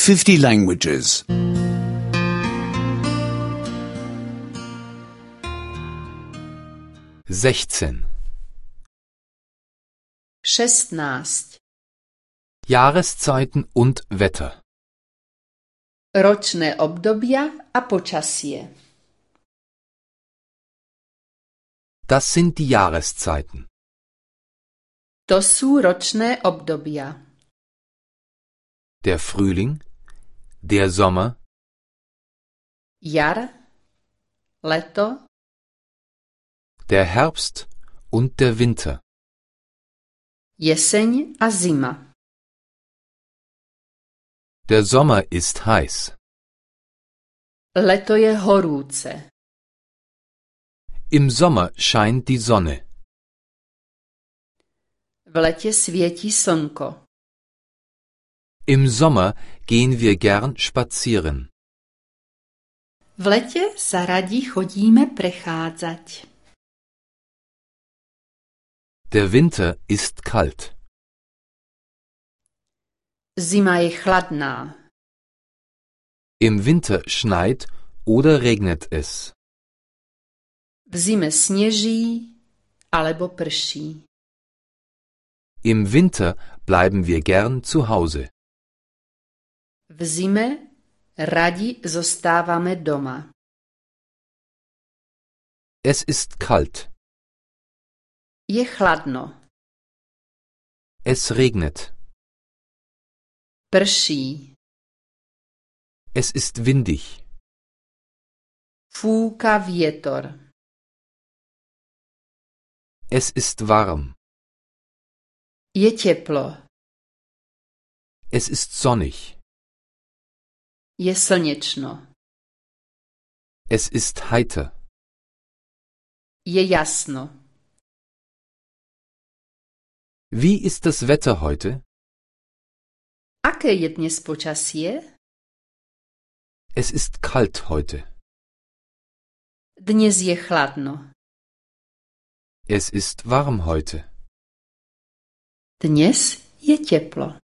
50 languages. 16. 16. Jahreszeiten und Wetter. Ročné obdobia a počasie. Das sind die Jahreszeiten. To sú ročné obdobia. Der Frühling, der Sommer, Jar, leto, der Herbst und der Winter. jeseň a zima. Der Sommer ist heiß. Leto je horúce. Im Sommer scheint die Sonne. V lete svieti slnko. Im Sommer gehen wir gern spazieren. V lete sa radi chodíme prechádzať. Der Winter ist kalt. Zima je chladná. Im Winter schneit oder regnet es. V zime sneží alebo prší. Im Winter bleiben wir gern zu Hause. V zime radi zostávame doma. Es ist kalt. Je chladno. Es regnet. Prší. Es ist windig. Fúka vietor. Es ist warm. Je teplo. Es ist sonnig. Je slnečno. Es ist heiter. Je jasno. Wie ist das Wetter heute? Aké je dnes počasie? Es ist kalt heute. Dnes je chladno. Es ist warm heute. Dnes je teplo.